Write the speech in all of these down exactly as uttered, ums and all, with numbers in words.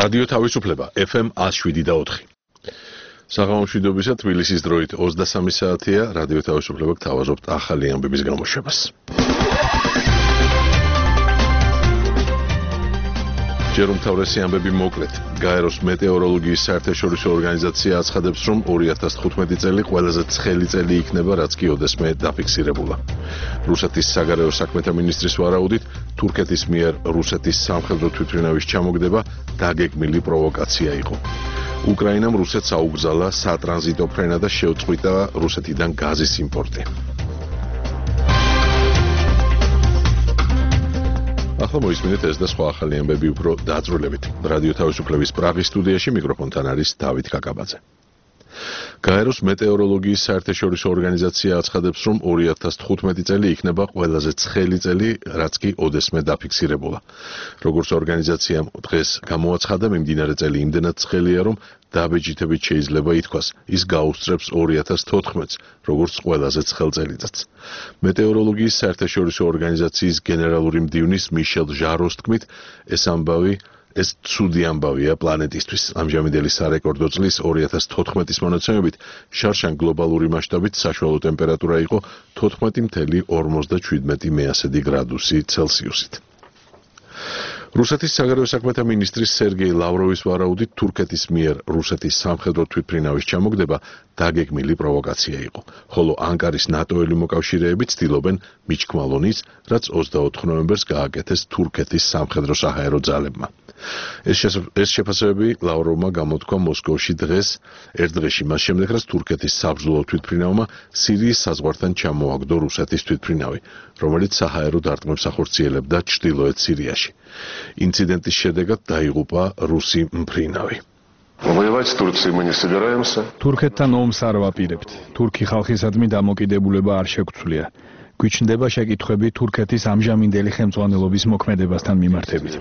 რადიო თავისუფლება ეფ ემ one oh seven და four. საღამომშვიდობისა თბილისის დროით ოცდასამი საათია, რადიო თავისუფლება გთავაზობთ ახალი ამბების გამოშვებას. ჯერ უმთავრესი ამბები მოკლედ. გაეროს მეტეოროლოგიის საერთაშორისო ორგანიზაცია აცხადებს, რომ ორი ათას თხუთმეტი წელი ყველაზე ცხელი წელი იქნება, რაც კი ოდესმე დაფიქსირებულა. რუსეთის საგარეო საქმეთა მინისტრის ვარაუდით, თურქეთის მიერ რუსეთის სამხედრო თვითმფრინავის ჩამოგდება დაგეგმილი პროვოკაცია იყო. უკრაინამ რუსეთს აუგზალა სატრანზიტო ფრენა და შეუწყვიტა რუსეთიდან გაზის იმპორტი. ახლა მოისმინეთ ეს და სხვა ახალი ამბები უფრო დაწვრილებით. რადიო თავისუფლების პრაღის სტუდიაში მიკროფონთან არის დავით კაკაბაძე. გაეროს მეტეოროლოგიის საერთაშორისო ორგანიზაცია აცხადებს, რომ ორი ათას თხუთმეტი წელი იქნება ყველაზე ცხელი წელი, რაც კი ოდესმე დაფიქსირებულა. როგორც ორგანიზაციამ დღეს გამოაცხადა, მიმდინარე წელი იმდენად ცხელია, რომ დაბეჭდებით შეიძლება ითქვას, ის გაუსწრებს ორი ათას თოთხმეტს, როგორც ყველაზე ცხელ წელიწადს. მეტეოროლოგიის საერთაშორისო ორგანიზაციის გენერალური მდივნის მიშელ ჟაროს თქმით, ეს ამბავი ეს ცუდი ამბავია პლანეტისთვის. ამჟამინდელი სარეკორდო წლის ორი ათას თოთხმეტის მონაცემებით შარშან გლობალური მასშტაბით საშუალო ტემპერატურა იყო თოთხმეტი წელი ორმოცდაშვიდმეტი მეასედი გრადუსი ცელსიუსით. რუსეთის საგარეო საქმეთა მინისტრის სერგეი ლავროვის ვარაუდით, თურქეთის მიერ რუსეთის სამხედრო თვითმფრინავის ჩამოგდება დაგეგმილი პროვოკაცია იყო, ხოლო ანკარის ნატოელი მოკავშირეები ცდილობენ მიჩქმალონის, რაც ოცდაოთხ ნოემბერს გააკეთეს თურქეთის სამხედრო საჰაერო ძალებმა. ეს შეფასებები ლავროვმა გამოთქვა მოსკოვში დღეს, ერთ დღეში მას შემდეგ, რაც თურქეთის საბრძოლო თვითმფრინავმა სირიის საზღვართან ჩამოაგდო რუსეთის თვითმფრინავი, რომელიც საჰაერო დარტყმებს ახორციელებდა ჩრდილოეთ სირიაში. ინციდენტის შედეგად დაიღუპა რუსი მფრინავი. თურქეთთან ომს არ ვაპირებთ. თურქი ხალხისადმი დამოკიდებულება არ შეგვცვლია. გვიჩნდება შეკითხვები თურქეთის ამჟამინდელი ხელმძღვანელობის მოქმედებასთან მიმართებით.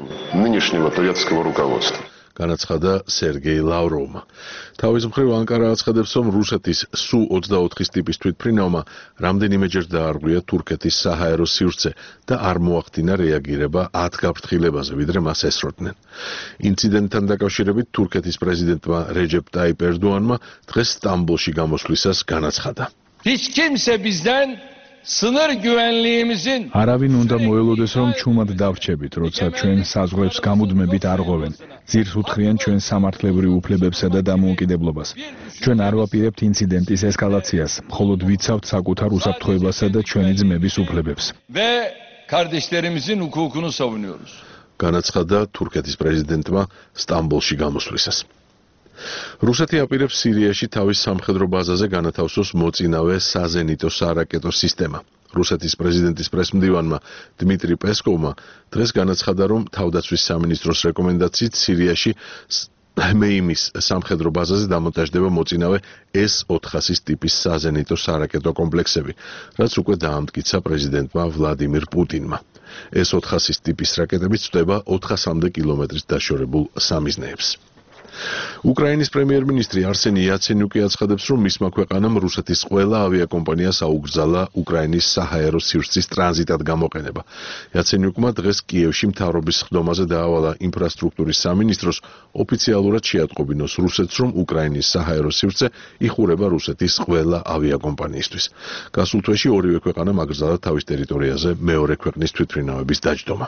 განაცხადა სერგეი ლავროვმა. თავის მხრივ ანკარა აცხადებს, რომ რუსეთის სუ ოცდაოთხის ტიპის თვითმფრინავმა რამდენიმეჯერ დაარღვია თურქეთის საჰაერო სივრცე და არ მოახდინა რეაგირება ათ გაფრთხილებაზე, ვიდრე მას ესროდნენ. ინციდენტთან დაკავშირებით თურქეთის პრეზიდენტმა რეჯეპ ტაიპ ერდოანმა დღეს სტამბოლში გამოსვლისას განაცხადა. Hiç kimse bizden sınır güvenliğimizin არავინ უნდა მოელოდეს, რომ ჩუმად დავრჩებით, როცა ჩვენ საზღვრებს გამუდმებით არღვევენ. ძირს უთხრიან ჩვენ სამართლებრივ უფლებებსა და დამოუკიდებლობას. ჩვენ არ ვაპირებთ ინციდენტის ესკალაციას, მხოლოდ ვიცავთ საკუთარ უსაფრთხოებასა და ჩვენი ძმების უფლებებს. ve kardeşlerimizin hukukunu savunuyoruz. განაცხადა თურქეთის პრეზიდენტმა სტამბოლში გამოსვლისას. რუსეთი აპირებს სირიაში თავის სამხედრო ბაზაზე განათავსოს მოწინავე საზენიტო სარაკეტო სისტემა. რუსეთის პრეზიდენტის პრესმდივანმა დმიტრი პესკოვმა დღეს განაცხადა, რომ თავდაცვის სამინისტროს რეკომენდაციით სირიაში მეიმის სამხედრო ბაზაზე დამონტაჟდება მოწინავე ეს ოთხასის ტიპის საზენიტო სარაკეტო კომპლექსები, რაც უკვე დაამტკიცა პრეზიდენტმა ვლადიმირ პუტინმა. ეს ოთხასის ტიპის რაკეტები წვდება ოთხასამდე კილომეტრის დაშორებულ სამიზნეებს. უკრაინის პრემიერ-მინისტრი არსენი იაცენიუკი აცხადებს, რომ მისმა ქვეყანამ რუსეთის ყველა ავიაკომპანიას აუგზალა უკრაინის საჰაერო სივრცის ტრანზიტად გამოყენება. იაცენიუკმა დღეს კიევში მთავრობის ხდომაზე დაავალა ინფრასტრუქტურის სამინისტროს ოფიციალურად შეატყობინოს რუსეთს, რომ უკრაინის საჰაერო სივრცე იხურება რუსეთის ყველა ავიაკომპანიისთვის. გასულ თვეში ორივე ქვეყანამ აკრძალა თავის ტერიტორიაზე მეორე ქვეყნის თვითმფრინავების დაჯდომა.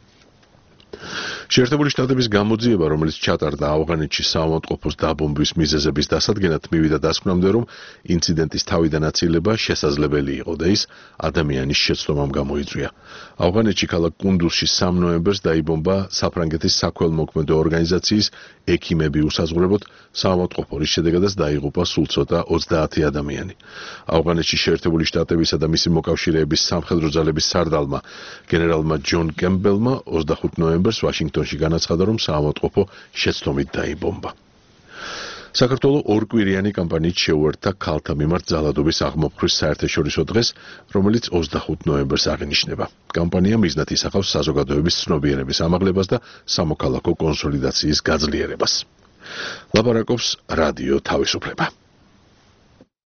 შეერთებული შტატების გამოძიება, რომელიც ჩატარდა ავღანეთში საავადმყოფოს დაბომბვის მიზეზების დასადგენად, მივიდა დასკვნამდე, რომ ინციდენტის თავიდან აცილება შესაძლებელი იყო და ის ადამიანის შეცდომამ გამოიწვია. ავღანეთში ქალაქ კუნდუზში სამ ნოემბერს დაიბომბა საფრანგეთის საქველმოქმედო ორგანიზაციის ექიმები უსაზღვრებოდ საავადმყოფო, რის შედეგადაც დაიღუპა სულ ცოტა ოცდაათი ადამიანი. ავღანეთში შეერთებული შტატებისა და მისი მოკავშირეების სამხედრო ძალების სარდალმა გენერალმა ჯონ კემბელმა ოცდახუთ ნოემბერს ვაშინგტონში განაცხადა, რომ საავადმყოფო შეცდომით დაიბომბა. საქართველო ორკვირიანი კამპანიით შეუერთდა ქალთა მიმართ ძალადობის აღმოფხრის საერთაშორისო დღეს, რომელიც ოცდახუთ ნოემბერს აღინიშნება. კამპანია მიზნად ისახავს საზოგადოების ცნობიერების ამაღლებას და სამოქალაქო კონსოლიდაციის გაძლიერებას. ლაპარაკობს რადიო თავისუფლება.